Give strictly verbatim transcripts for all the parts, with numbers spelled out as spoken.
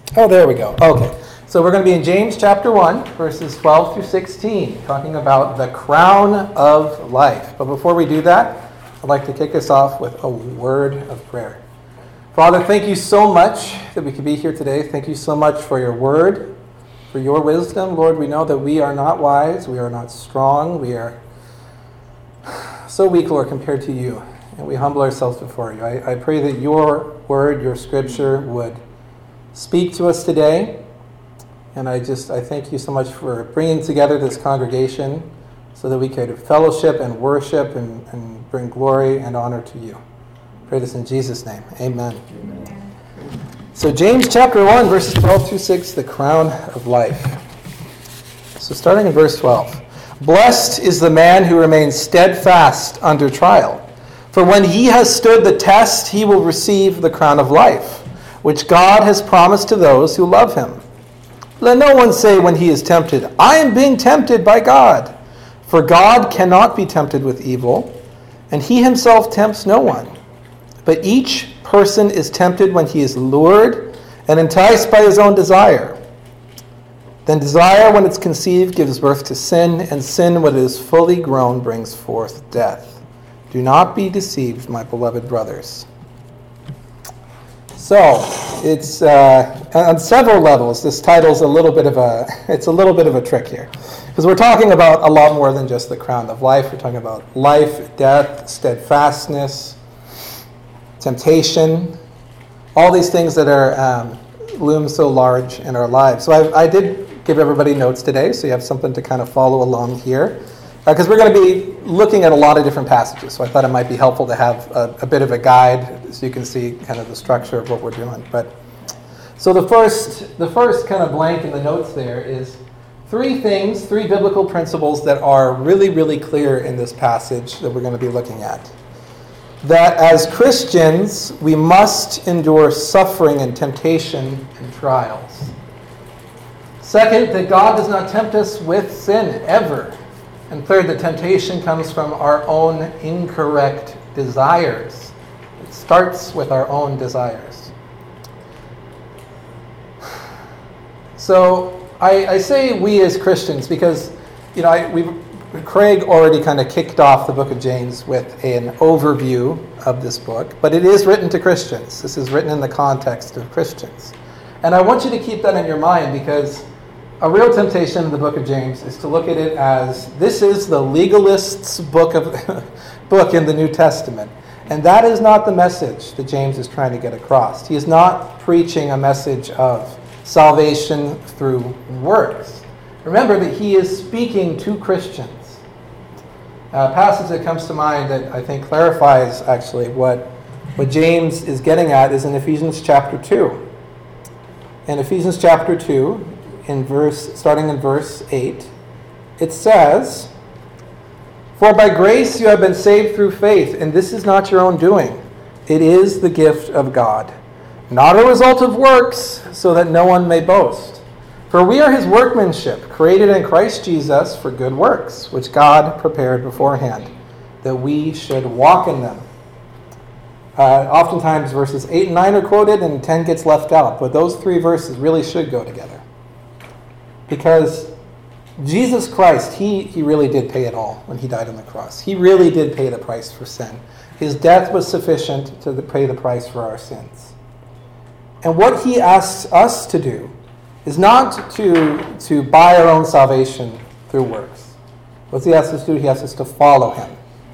Oh, there we go. Okay. So we're going to be in James chapter one, verses twelve through sixteen, talking about the crown of life. But before we do that, I'd like to kick us off with a word of prayer. Father, thank you so much that we could be here today. Thank you so much for your word, for your wisdom. Lord, we know that we are not wise, we are not strong, we are so weak, Lord, compared to you. And we humble ourselves before you. I, I pray that your word, your scripture would speak to us today. And I just, I thank you so much for bringing together this congregation so that we could fellowship and worship and, and bring glory and honor to you. I pray this in Jesus' name. Amen. Amen. So James chapter one, verses twelve through six, the crown of life. So starting in verse twelve. Blessed is the man who remains steadfast under trial. For when he has stood the test, he will receive the crown of life, which God has promised to those who love him. Let no one say when he is tempted, I am being tempted by God. For God cannot be tempted with evil, and he himself tempts no one. But each person is tempted when he is lured and enticed by his own desire. Then desire, when it's conceived, gives birth to sin, and sin, when it is fully grown, brings forth death. Do not be deceived, my beloved brothers. So, it's uh, on several levels. This title's a little bit of a it's a little bit of a trick here, because we're talking about a lot more than just the crown of life. We're talking about life, death, steadfastness, temptation, all these things that are um, loom so large in our lives. So I, I did give everybody notes today, so you have something to kind of follow along here, because uh, we're going to be looking at a lot of different passages. So I thought it might be helpful to have a, a bit of a guide, so you can see kind of the structure of what we're doing. But so the first, the first kind of blank in the notes there is three things, three biblical principles that are really, really clear in this passage that we're going to be looking at. That as Christians, we must endure suffering and temptation and trials. Second, that God does not tempt us with sin ever. And third, that temptation comes from our own incorrect desires. It starts with our own desires. So I, I say we as Christians because, you know, I, we've, Craig already kind of kicked off the book of James with an overview of this book, but it is written to Christians. This is written in the context of Christians. And I want you to keep that in your mind, because a real temptation in the book of James is to look at it as this is the legalist's book of book in the New Testament. And that is not the message that James is trying to get across. He is not preaching a message of salvation through works. Remember that he is speaking to Christians. A passage that comes to mind that I think clarifies actually what, what James is getting at is in Ephesians chapter two. In Ephesians chapter two, in verse, starting in verse eight, it says, For by grace you have been saved through faith, and this is not your own doing. It is the gift of God, not a result of works, so that no one may boast. For we are his workmanship, created in Christ Jesus for good works, which God prepared beforehand, that we should walk in them. Uh, oftentimes verses eight and nine are quoted and ten gets left out, but those three verses really should go together. Because Jesus Christ, he, he really did pay it all when he died on the cross. He really did pay the price for sin. His death was sufficient to pay the price for our sins. And what he asks us to do is not to, to buy our own salvation through works. What he asks us to do, he asks us to follow him.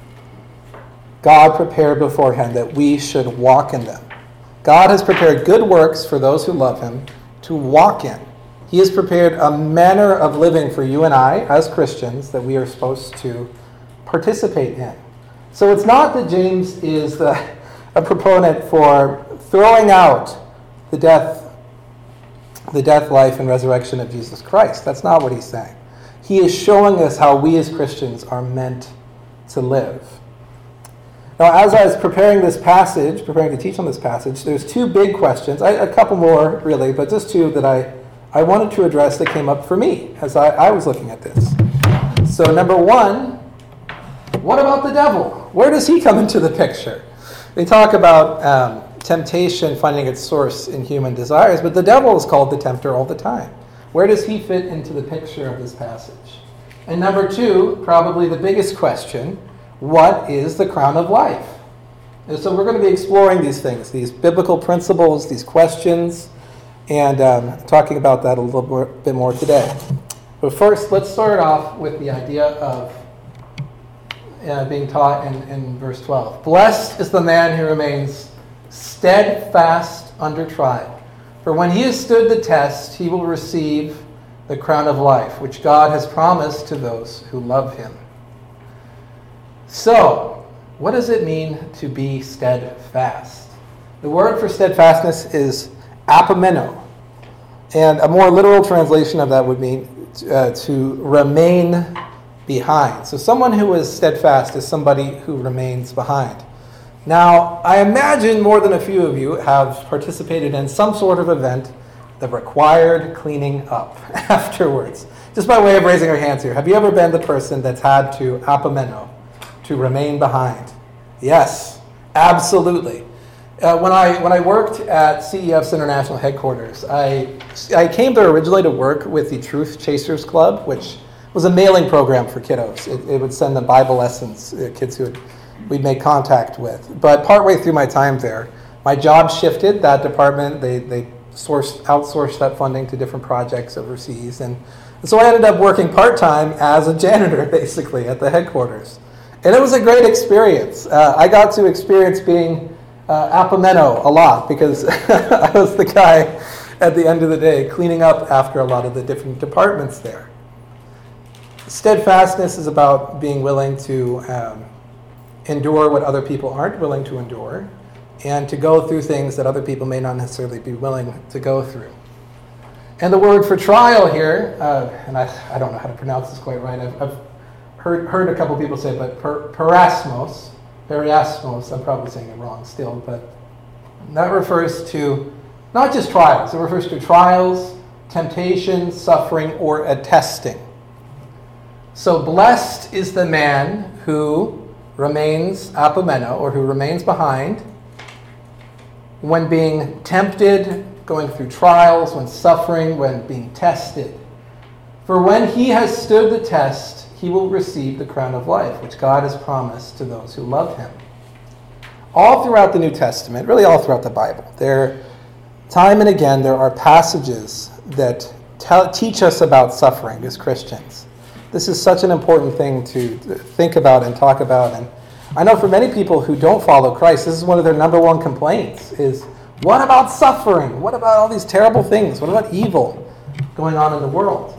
God prepared beforehand that we should walk in them. God has prepared good works for those who love him to walk in. He has prepared a manner of living for you and I as Christians that we are supposed to participate in. So it's not that James is the, a proponent for throwing out the death, the death, life, and resurrection of Jesus Christ. That's not what he's saying. He is showing us how we as Christians are meant to live. Now, as I was preparing this passage, preparing to teach on this passage, there's two big questions, I, a couple more really, but just two that I, I wanted to address that came up for me as I, I was looking at this. So number one, what about the devil? Where does he come into the picture? They talk about um, temptation finding its source in human desires, but the devil is called the tempter all the time. Where does he fit into the picture of this passage? And number two, probably the biggest question, what is the crown of life? And so we're going to be exploring these things, these biblical principles, these questions, and um, talking about that a little bit more today. But first, let's start off with the idea of uh, being taught in, in verse twelve. Blessed is the man who remains steadfast under trial. For when he has stood the test, he will receive the crown of life, which God has promised to those who love him. So, what does it mean to be steadfast? The word for steadfastness is apomeno. And a more literal translation of that would mean uh, to remain behind. So someone who is steadfast is somebody who remains behind. Now, I imagine more than a few of you have participated in some sort of event that required cleaning up afterwards. Just by way of raising our hands here, have you ever been the person that's had to apomeno, to remain behind? Yes, absolutely. Uh, when I when I worked at C E F's international headquarters, I I came there originally to work with the Truth Chasers Club, which was a mailing program for kiddos. It, it would send them Bible lessons, uh, kids who would, we'd make contact with. But partway through my time there, my job shifted. That department, they they sourced outsourced that funding to different projects overseas, and, and so I ended up working part time as a janitor, basically, at the headquarters. And it was a great experience. Uh, I got to experience being Uh, apomeno a lot because I was the guy at the end of the day cleaning up after a lot of the different departments there. Steadfastness is about being willing to um, endure what other people aren't willing to endure and to go through things that other people may not necessarily be willing to go through. And the word for trial here, uh, and I, I don't know how to pronounce this quite right, I've, I've heard, heard a couple people say it, but per, perasmos, Periasmos, I'm probably saying it wrong still, but that refers to not just trials. It refers to trials, temptation, suffering, or a testing. So blessed is the man who remains apomeno, or who remains behind, when being tempted, going through trials, when suffering, when being tested. For when he has stood the test, he will receive the crown of life, which God has promised to those who love him. All throughout the New Testament, really all throughout the Bible, there, time and again, there are passages that tell, teach us about suffering as Christians. This is such an important thing to think about and talk about. And I know for many people who don't follow Christ, this is one of their number one complaints, is what about suffering? What about all these terrible things? What about evil going on in the world?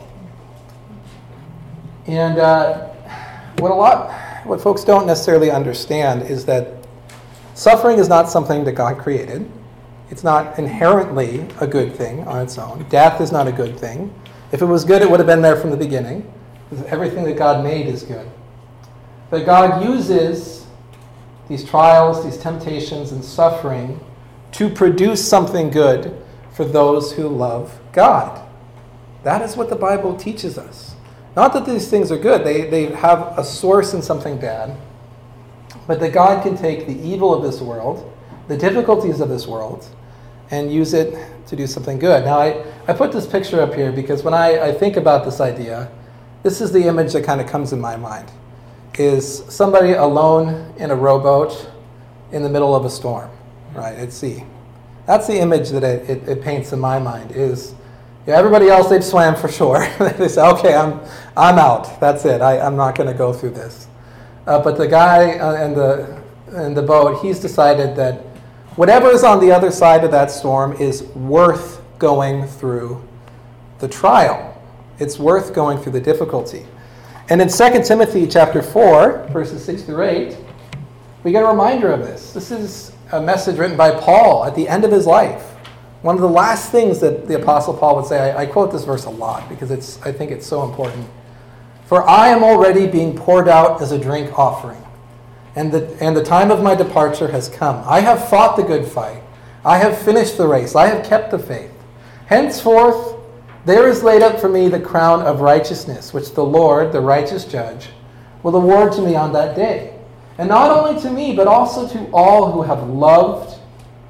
And uh, what a lot, what folks don't necessarily understand is that suffering is not something that God created. It's not inherently a good thing on its own. Death is not a good thing. If it was good, it would have been there from the beginning. Everything that God made is good. But God uses these trials, these temptations, and suffering to produce something good for those who love God. That is what the Bible teaches us. Not that these things are good, they, they have a source in something bad, but that God can take the evil of this world, the difficulties of this world, and use it to do something good. Now, I, I put this picture up here because when I, I think about this idea, this is the image that kind of comes in my mind, is somebody alone in a rowboat in the middle of a storm, right, at sea. That's the image that it, it, it paints in my mind, is yeah, everybody else, they've swam for sure. They say, okay, I'm I'm out. That's it. I, I'm not going to go through this. Uh, but the guy uh, in the in the boat, he's decided that whatever is on the other side of that storm is worth going through the trial. It's worth going through the difficulty. And in Second Timothy chapter four, verses six through eight, we get a reminder of this. This is a message written by Paul at the end of his life. One of the last things that the Apostle Paul would say, I, I quote this verse a lot because it's I think it's so important. For I am already being poured out as a drink offering, and the, and the time of my departure has come. I have fought the good fight. I have finished the race. I have kept the faith. Henceforth, there is laid up for me the crown of righteousness, which the Lord, the righteous judge, will award to me on that day. And not only to me, but also to all who have loved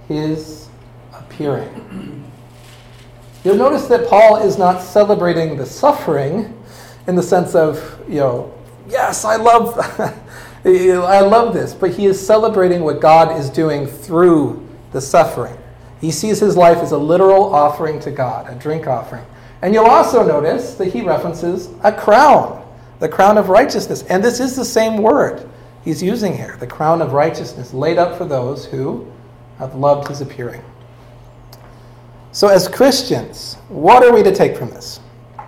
his appearing. You'll notice that Paul is not celebrating the suffering in the sense of, you know, yes, I love, I love this, but he is celebrating what God is doing through the suffering. He sees his life as a literal offering to God, a drink offering. And you'll also notice that he references a crown, the crown of righteousness. And this is the same word he's using here, the crown of righteousness, laid up for those who have loved his appearing. So as Christians, what are we to take from this?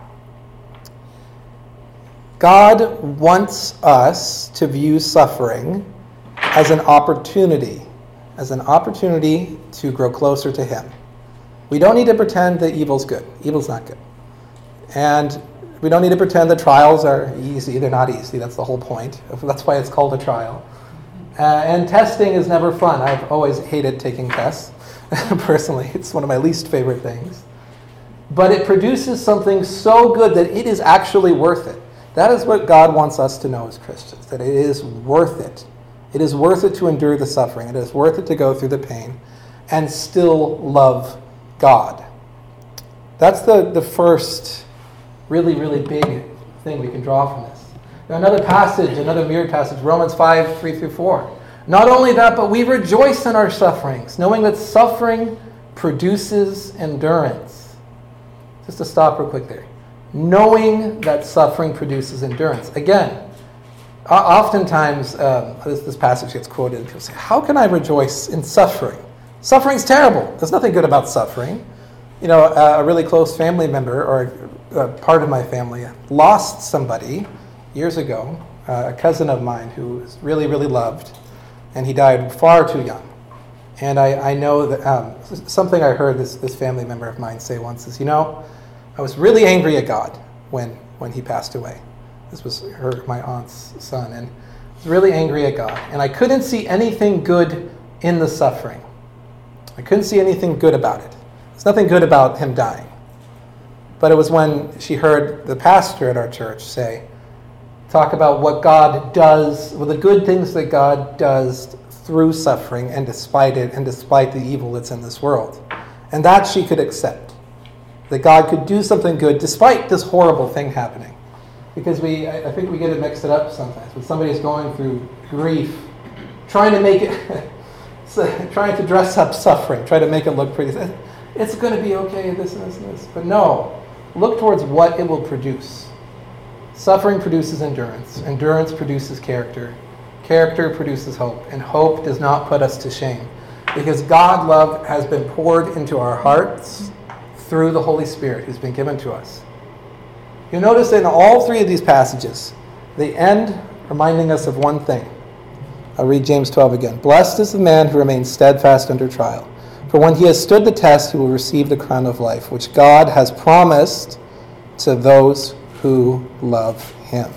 God wants us to view suffering as an opportunity, as an opportunity to grow closer to him. We don't need to pretend that evil's good. Evil's not good. And we don't need to pretend that trials are easy. They're not easy. That's the whole point. That's why it's called a trial. Uh, and testing is never fun. I've always hated taking tests. Personally, it's one of my least favorite things. But it produces something so good that it is actually worth it. That is what God wants us to know as Christians, that it is worth it. It is worth it to endure the suffering. It is worth it to go through the pain and still love God. That's the, the first really, really big thing we can draw from this. Now, another passage, another mirrored passage, Romans five, three through four. Not only that, but we rejoice in our sufferings, knowing that suffering produces endurance. Just to stop real quick there. Knowing that suffering produces endurance. Again, oftentimes um, this, this passage gets quoted. People say, how can I rejoice in suffering? Suffering's terrible. There's nothing good about suffering. You know, a, a really close family member, or a, a part of my family, lost somebody years ago, uh, a cousin of mine who was really, really loved, and he died far too young. And I, I know that um, something I heard this, this family member of mine say once is, you know, I was really angry at God when, when he passed away. This was her, my aunt's son, and I was really angry at God. And I couldn't see anything good in the suffering. I couldn't see anything good about it. There's nothing good about him dying. But it was when she heard the pastor at our church say, talk about what God does, well, the good things that God does through suffering and despite it, and despite the evil that's in this world. And that she could accept. That God could do something good despite this horrible thing happening. Because we, I think we get it mixed up sometimes. When somebody's going through grief, trying to make it, trying to dress up suffering, try to make it look pretty. It's going to be okay, this and this and this. But no, look towards what it will produce. Suffering produces endurance. Endurance produces character. Character produces hope. And hope does not put us to shame. Because God's love has been poured into our hearts through the Holy Spirit who's been given to us. You'll notice in all three of these passages, they end reminding us of one thing. I'll read James twelve again. Blessed is the man who remains steadfast under trial. For when he has stood the test, he will receive the crown of life, which God has promised to those who love him.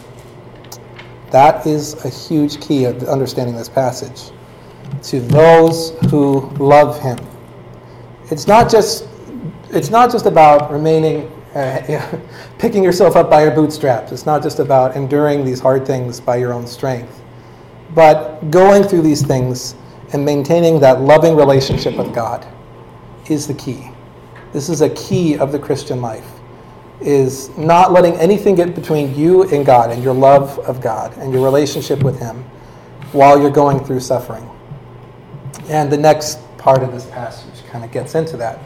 That is a huge key of understanding this passage. To those who love him. It's not just, it's not just about remaining, uh, you know, picking yourself up by your bootstraps. It's not just about enduring these hard things by your own strength. But going through these things and maintaining that loving relationship with God is the key. This is a key of the Christian life. Is not letting anything get between you and God and your love of God and your relationship with him while you're going through suffering. And the next part of this passage kind of gets into that.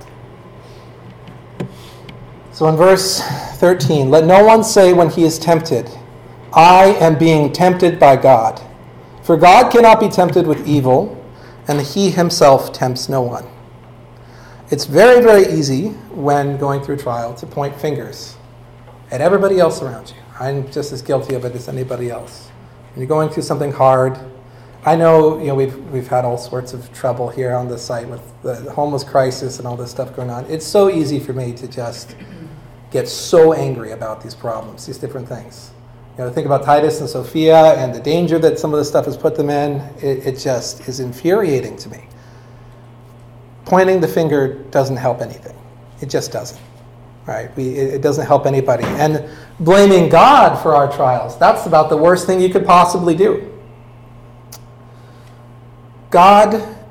So in verse thirteen, let no one say when he is tempted, I am being tempted by God. For God cannot be tempted with evil, and he himself tempts no one. It's very, very easy when going through trial to point fingers at everybody else around you. I'm just as guilty of it as anybody else. When you're going through something hard, I know, you know, we've we've had all sorts of trouble here on this site with the homeless crisis and all this stuff going on. It's so easy for me to just get so angry about these problems, these different things. You know, think about Titus and Sophia and the danger that some of this stuff has put them in. It, it just is infuriating to me. Pointing the finger doesn't help anything. It just doesn't. Right? We, it, it doesn't help anybody. And blaming God for our trials, that's about the worst thing you could possibly do. God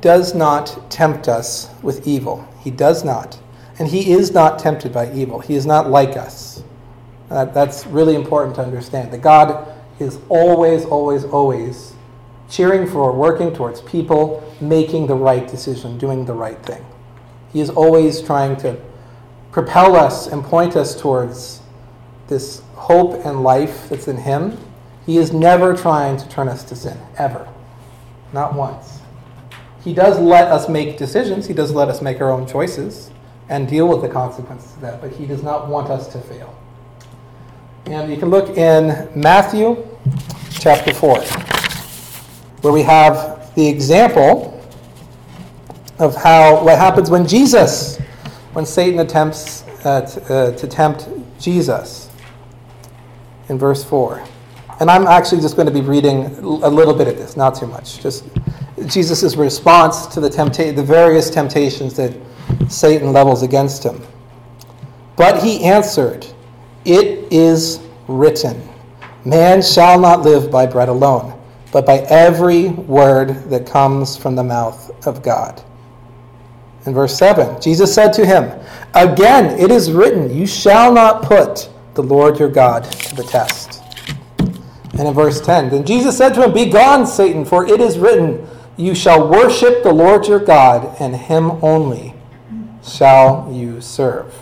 does not tempt us with evil. He does not. And he is not tempted by evil. He is not like us. Uh, that's really important to understand. That God is always, always, always cheering for, working towards people making the right decision, doing the right thing. He is always trying to propel us and point us towards this hope and life that's in him. He is never trying to turn us to sin, ever. Not once. He does let us make decisions. He does let us make our own choices and deal with the consequences of that, but he does not want us to fail. And you can look in Matthew chapter four, where we have the example of how what happens when Jesus, when Satan attempts uh, to, uh, to tempt Jesus in verse four. And I'm actually just going to be reading a little bit of this, not too much. Just Jesus' response to the tempta- the various temptations that Satan levels against him. But he answered, "It is written, man shall not live by bread alone, but by every word that comes from the mouth of God." In verse seven, Jesus said to him, "Again, it is written, you shall not put the Lord your God to the test." And in verse ten, then Jesus said to him, "Begone, Satan, for it is written, you shall worship the Lord your God, and him only shall you serve."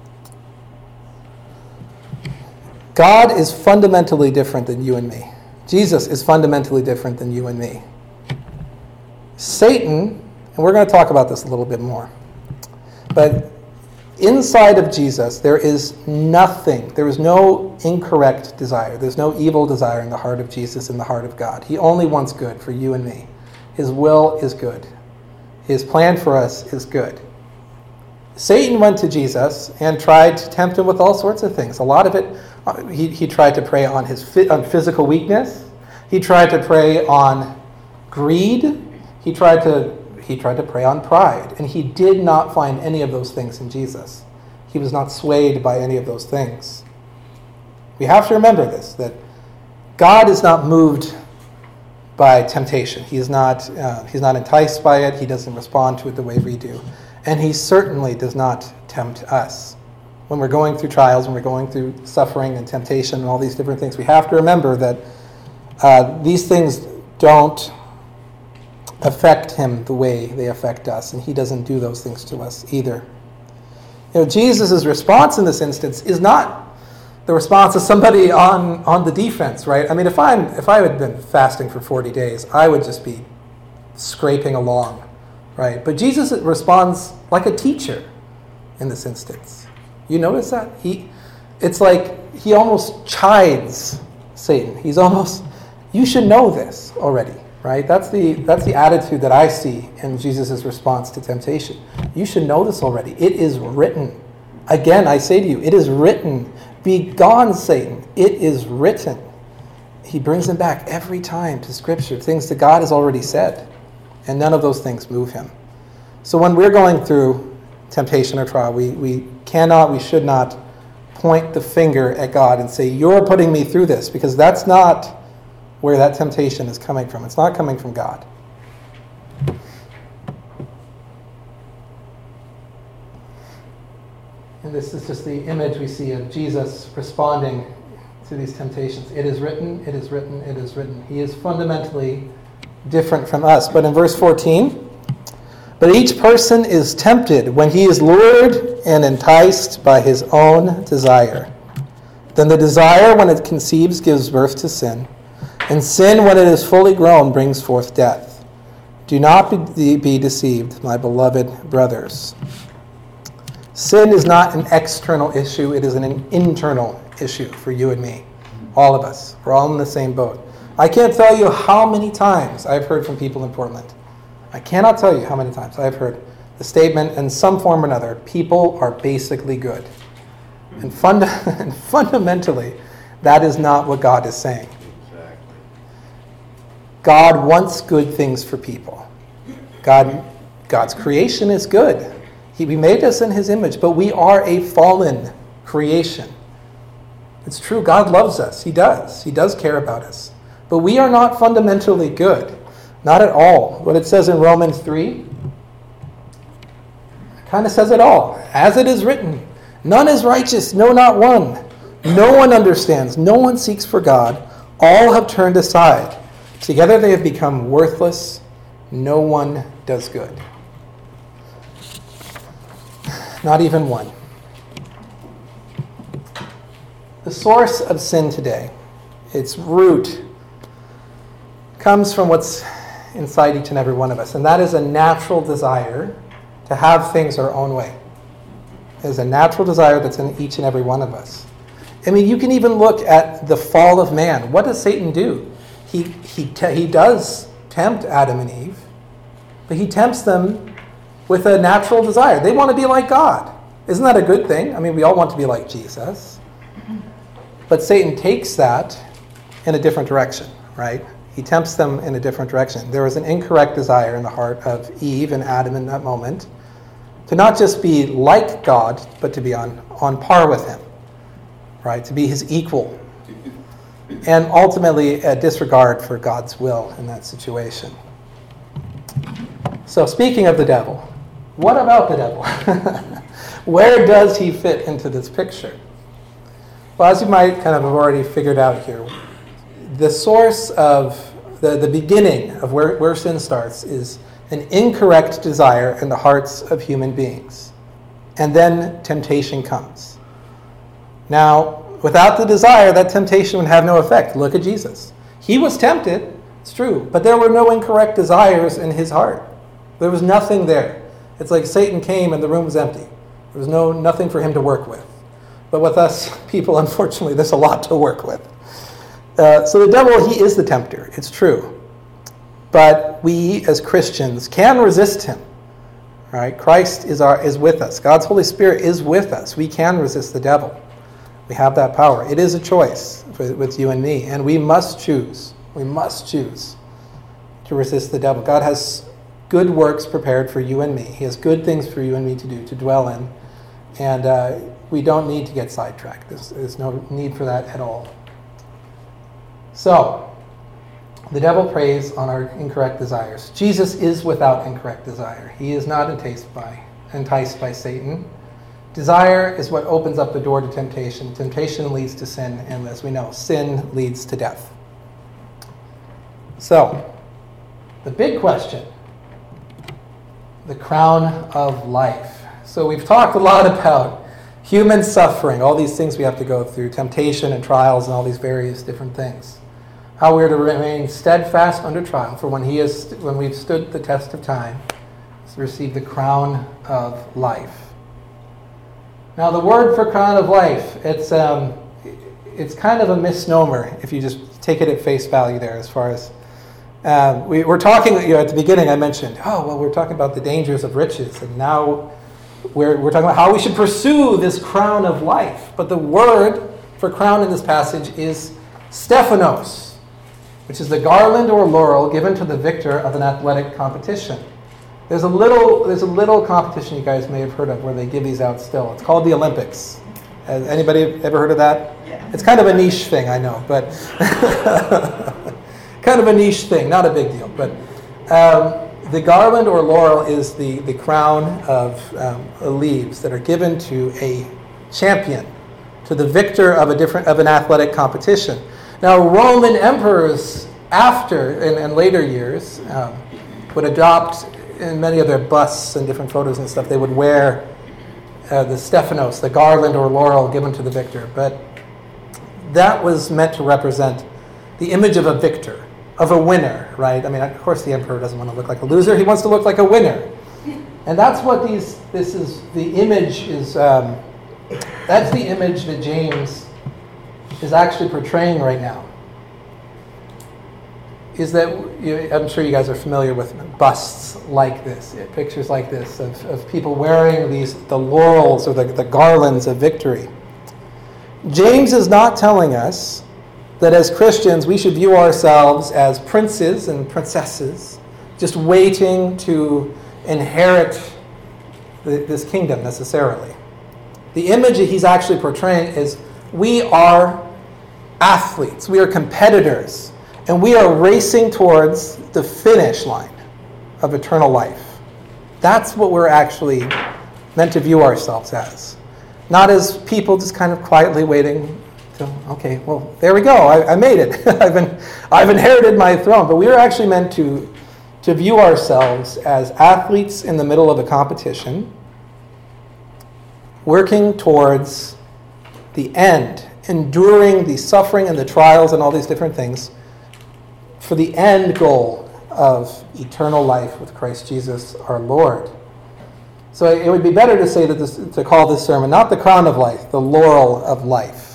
God is fundamentally different than you and me. Jesus is fundamentally different than you and me. Satan, and we're going to talk about this a little bit more, but inside of Jesus, there is nothing, there is no incorrect desire. There's no evil desire in the heart of Jesus, in the heart of God. He only wants good for you and me. His will is good. His plan for us is good. Satan went to Jesus and tried to tempt him with all sorts of things. A lot of it, uh, he, he tried to prey on his fi- on physical weakness. He tried to prey on greed. He tried to He tried to prey on pride, and he did not find any of those things in Jesus. He was not swayed by any of those things. We have to remember this, that God is not moved by temptation. He is not, uh, he's not enticed by it. He doesn't respond to it the way we do. And he certainly does not tempt us. When we're going through trials, when we're going through suffering and temptation and all these different things, we have to remember that uh, these things don't affect him the way they affect us, and he doesn't do those things to us either. You know, Jesus' response in this instance is not the response of somebody on, on the defense, right? I mean, if I'm if I had been fasting for forty days, I would just be scraping along, right? But Jesus responds like a teacher in this instance. You notice that? He, it's like he almost chides Satan. He's almost, you should know this already. Right? That's the that's the attitude that I see in Jesus' response to temptation. You should know this already. It is written. Again, I say to you, it is written. Begone, Satan. It is written. He brings him back every time to Scripture, things that God has already said. And none of those things move him. So when we're going through temptation or trial, we, we cannot, we should not point the finger at God and say, you're putting me through this, because that's not where that temptation is coming from. It's not coming from God. And this is just the image we see of Jesus responding to these temptations. It is written, it is written, it is written. He is fundamentally different from us. But in verse fourteen, but each person is tempted when he is lured and enticed by his own desire. Then the desire, when it conceives, gives birth to sin. And sin, when it is fully grown, brings forth death. Do not be, be deceived, my beloved brothers. Sin is not an external issue. It is an internal issue for you and me. All of us. We're all in the same boat. I can't tell you how many times I've heard from people in Portland. I cannot tell you how many times I've heard the statement in some form or another, people are basically good. And, funda- and fundamentally, that is not what God is saying. God wants good things for people. God, God's creation is good. He, he made us in his image, but we are a fallen creation. It's true, God loves us. He does. He does care about us. But we are not fundamentally good. Not at all. What it says in Romans three kind of says it all. As it is written, none is righteous, no, not one. No one understands. No one seeks for God. All have turned aside. Together they have become worthless. No one does good. Not even one. The source of sin today, its root, comes from what's inside each and every one of us, and that is a natural desire to have things our own way. It is a natural desire that's in each and every one of us. I mean, you can even look at the fall of man. What does Satan do? He, he, te- he does tempt Adam and Eve, but he tempts them with a natural desire. They want to be like God. Isn't that a good thing? I mean, we all want to be like Jesus. But Satan takes that in a different direction, right? He tempts them in a different direction. There was an incorrect desire in the heart of Eve and Adam in that moment to not just be like God, but to be on, on par with him. Right, to be his equal, and ultimately a disregard for God's will in that situation. So speaking of the devil, what about the devil? Where does he fit into this picture? Well, as you might kind of have already figured out here, the source of, the, the beginning of where, where sin starts is an incorrect desire in the hearts of human beings. And then temptation comes. Now, without the desire, that temptation would have no effect. Look at Jesus. He was tempted, it's true, but there were no incorrect desires in his heart. There was nothing there. It's like Satan came and the room was empty. There was no nothing for him to work with. But with us people, unfortunately, there's a lot to work with. Uh, so the devil, he is the tempter. It's true. But we, as Christians, can resist him. Right? Christ is our is with us. God's Holy Spirit is with us. We can resist the devil. We have that power. It is a choice for, with you and me, and we must choose. We must choose to resist the devil. God has good works prepared for you and me. He has good things for you and me to do, to dwell in, and uh, we don't need to get sidetracked. There's, there's no need for that at all. So, the devil preys on our incorrect desires. Jesus is without incorrect desire. He is not enticed by, enticed by Satan. Desire is what opens up the door to temptation. Temptation leads to sin, and as we know, sin leads to death. So, the big question, the crown of life. So we've talked a lot about human suffering, all these things we have to go through, temptation and trials and all these various different things. How we're to remain steadfast under trial, for when he is, when we've stood the test of time, to receive the crown of life. Now, the word for crown of life, it's um, it's kind of a misnomer if you just take it at face value there. As far as um, we were talking, you know, at the beginning, I mentioned, oh well, we're talking about the dangers of riches, and now we're we're talking about how we should pursue this crown of life. But the word for crown in this passage is Stephanos, which is the garland or laurel given to the victor of an athletic competition. There's a little there's a little competition you guys may have heard of where they give these out still. It's called the Olympics. Has anybody ever heard of that? Yeah. It's kind of a niche thing, I know, but kind of a niche thing, not a big deal. But um, the garland or laurel is the, the crown of um, leaves that are given to a champion, to the victor of a different of an athletic competition. Now, Roman emperors, after in, in later years, um, would adopt. In many of their busts and different photos and stuff, they would wear uh, the Stephanos, the garland or laurel given to the victor. But that was meant to represent the image of a victor, of a winner, right? I mean, of course the emperor doesn't want to look like a loser. He wants to look like a winner. And that's what these, this is, the image is, um, that's the image that James is actually portraying right now. Is that, I'm sure you guys are familiar with busts like this, pictures like this of, of people wearing these the laurels or the, the garlands of victory. James is not telling us that as Christians we should view ourselves as princes and princesses just waiting to inherit the, this kingdom necessarily. The image that he's actually portraying is we are athletes, we are competitors. And we are racing towards the finish line of eternal life. That's what we're actually meant to view ourselves as. Not as people just kind of quietly waiting to, okay, well, there we go. I, I made it. I've, been, I've inherited my throne. But we are actually meant to, to view ourselves as athletes in the middle of a competition, working towards the end, enduring the suffering and the trials and all these different things for the end goal of eternal life with Christ Jesus our Lord. So it would be better to say that this, to call this sermon not the crown of life, the laurel of life.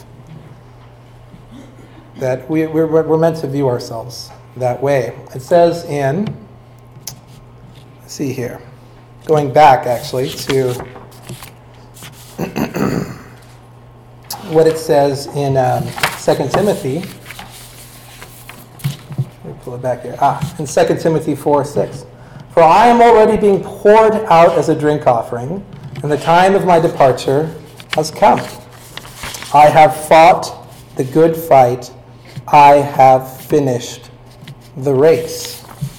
That we, we're, we're meant to view ourselves that way. It says in, let's see here, going back actually to what it says in um, Second Timothy. Let me pull it back here. Ah, in Second Timothy four six. For I am already being poured out as a drink offering, and the time of my departure has come. I have fought the good fight. I have finished the race.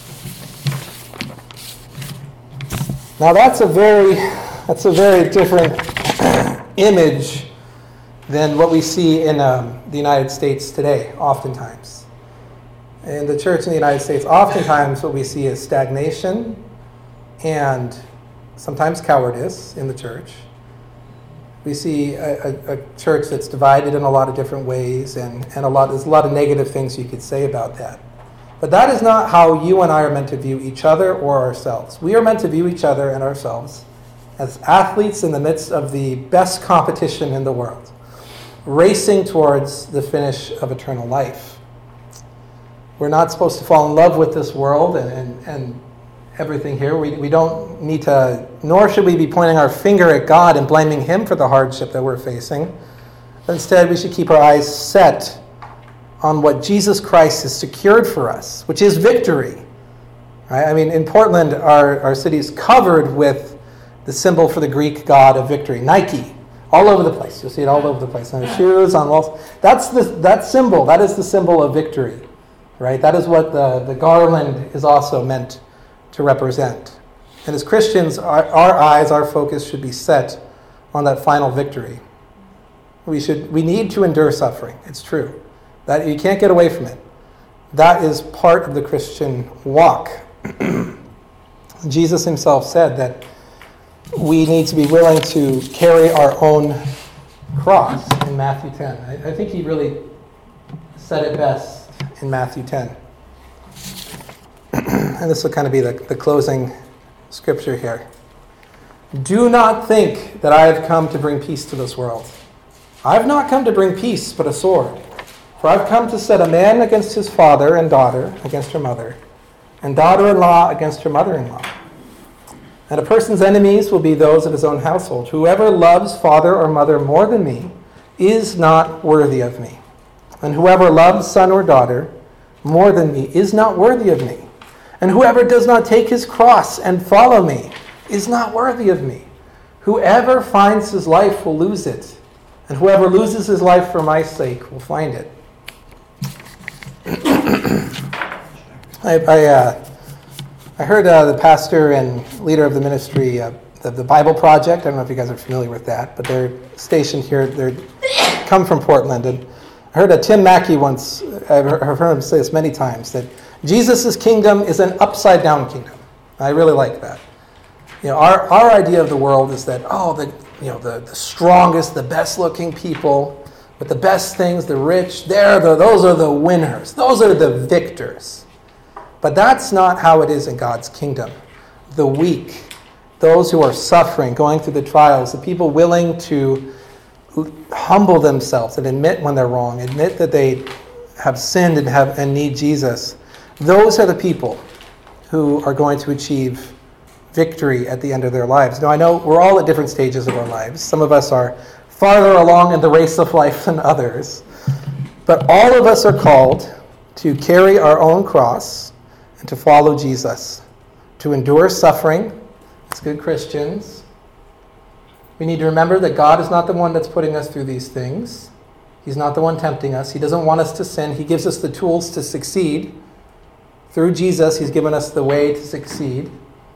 Now that's a very, that's a very different image than what we see in um, the United States today, oftentimes. In the church in the United States, oftentimes what we see is stagnation and sometimes cowardice in the church. We see a, a, a church that's divided in a lot of different ways, and, and a lot, there's a lot of negative things you could say about that. But that is not how you and I are meant to view each other or ourselves. We are meant to view each other and ourselves as athletes in the midst of the best competition in the world, racing towards the finish of eternal life. We're not supposed to fall in love with this world and, and, and everything here. We, we don't need to, nor should we be pointing our finger at God and blaming Him for the hardship that we're facing. Instead, we should keep our eyes set on what Jesus Christ has secured for us, which is victory. Right? I mean, in Portland, our, our city is covered with the symbol for the Greek god of victory, Nike. All over the place. You'll see it all over the place. On the shoes, on walls. That's the, that symbol. That is the symbol of victory. Right? That is what the, the garland is also meant to represent. And as Christians, our, our eyes, our focus should be set on that final victory. We should we need to endure suffering. It's true. That you can't get away from it. That is part of the Christian walk. Jesus himself said that we need to be willing to carry our own cross in Matthew ten. I, I think he really said it best in Matthew ten. And this will kind of be the, the closing scripture here. Do not think that I have come to bring peace to this world. I have not come to bring peace, but a sword. For I've come to set a man against his father, and daughter against her mother, and daughter-in-law against her mother-in-law. And a person's enemies will be those of his own household. Whoever loves father or mother more than me is not worthy of me. And whoever loves son or daughter more than me is not worthy of me. And whoever does not take his cross and follow me is not worthy of me. Whoever finds his life will lose it, and whoever loses his life for my sake will find it. I, I, uh, I heard uh, the pastor and leader of the ministry of uh, the Bible Project. I don't know if you guys are familiar with that, but they're stationed here. They come from Portland, and I heard a Tim Mackey once, I've heard him say this many times, that Jesus' kingdom is an upside-down kingdom. I really like that. You know, our, our idea of the world is that, oh, the you know the, the strongest, the best-looking people with the best things, the rich, they're the, those are the winners. Those are the victors. But that's not how it is in God's kingdom. The weak, those who are suffering, going through the trials, the people willing to humble themselves and admit when they're wrong, admit that they have sinned and have and need Jesus. Those are the people who are going to achieve victory at the end of their lives. Now, I know we're all at different stages of our lives. Some of us are farther along in the race of life than others. But all of us are called to carry our own cross and to follow Jesus, to endure suffering as good Christians. We need to remember that God is not the one that's putting us through these things. He's not the one tempting us. He doesn't want us to sin. He gives us the tools to succeed. Through Jesus, he's given us the way to succeed.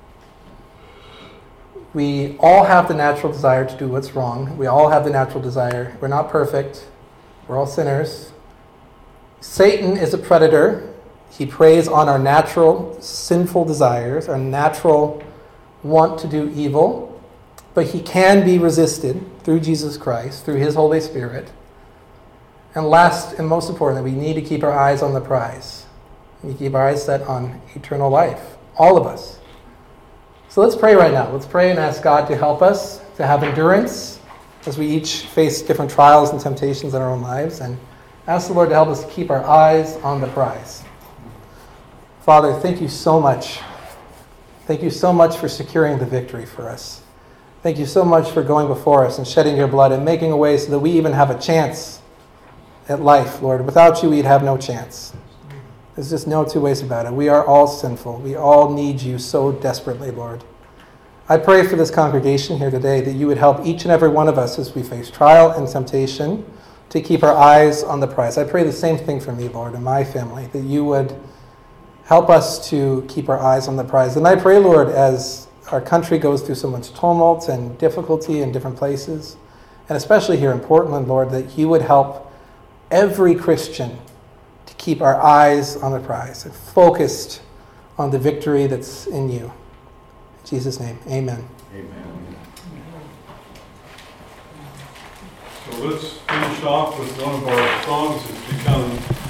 We all have the natural desire to do what's wrong. We all have the natural desire. We're not perfect. We're all sinners. Satan is a predator. He preys on our natural sinful desires, our natural want to do evil. But he can be resisted through Jesus Christ, through his Holy Spirit. And last and most importantly, we need to keep our eyes on the prize. We keep our eyes set on eternal life. All of us. So let's pray right now. Let's pray and ask God to help us to have endurance as we each face different trials and temptations in our own lives, and ask the Lord to help us keep our eyes on the prize. Father, thank you so much. Thank you so much for securing the victory for us. Thank you so much for going before us and shedding your blood and making a way so that we even have a chance at life, Lord. Without you, we'd have no chance. There's just no two ways about it. We are all sinful. We all need you so desperately, Lord. I pray for this congregation here today that you would help each and every one of us as we face trial and temptation to keep our eyes on the prize. I pray the same thing for me, Lord, and my family, that you would help us to keep our eyes on the prize. And I pray, Lord, as our country goes through so much tumult and difficulty in different places, and especially here in Portland, Lord, that you would help every Christian to keep our eyes on the prize and focused on the victory that's in you. In Jesus' name, amen. Amen. So let's finish off with one of our songs that's become